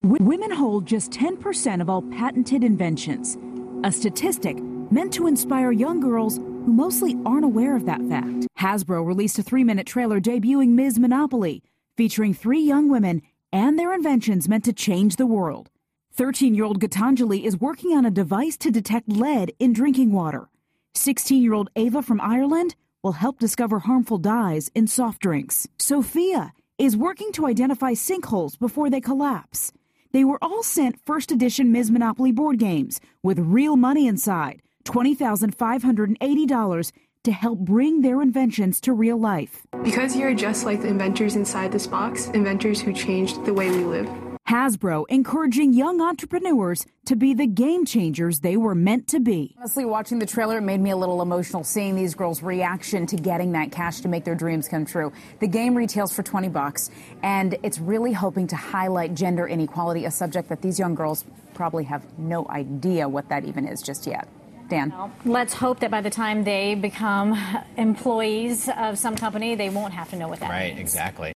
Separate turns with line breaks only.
Women hold just 10% of all patented inventions, a statistic meant to inspire young girls who mostly aren't aware of that fact. Hasbro released a 3-minute trailer debuting Ms. Monopoly, featuring 3 young women and their inventions meant to change the world. 13-year-old Gitanjali is working on a device to detect lead in drinking water. 16-year-old Ava from Ireland will help discover harmful dyes in soft drinks. Sophia is working to identify sinkholes before they collapse. They were all sent first edition Ms. Monopoly board games with real money inside, $20,580, to help bring their inventions to real life.
Because you're just like the inventors inside this box, inventors who changed the way we live.
Hasbro encouraging young entrepreneurs to be the game changers they were meant to be.
Honestly, watching the trailer, it made me a little emotional seeing these girls' reaction to getting that cash to make their dreams come true. The game retails for $20, and it's really hoping to highlight gender inequality, a subject that these young girls probably have no idea what that even is just yet. Dan.
Well, let's hope that by the time they become employees of some company, they won't have to know what that means.
Right, exactly.